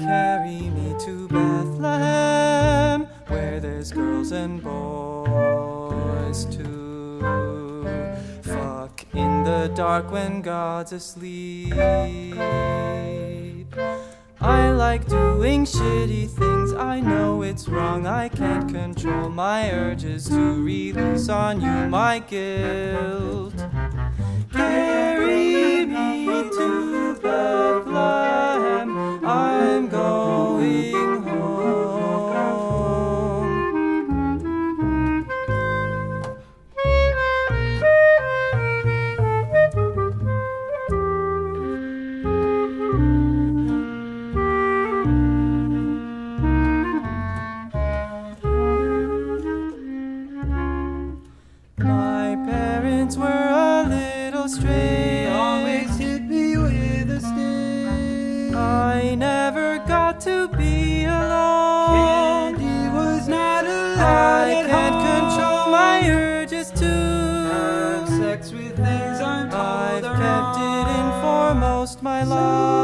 carry me to Bethlehem, where there's girls and boys too. Fuck in the dark when God's asleep. I like doing shitty things. I know it's wrong. I can't control my urges to release on you my guilt. Carry me to Bethlehem. I'm going home. My parents were a little strict. Always hit me with a stick. I never got to be alone. Candy was not allowed I at can't home. control my urges to Have sex with things I'm told I've are kept it in wrong. for most my life.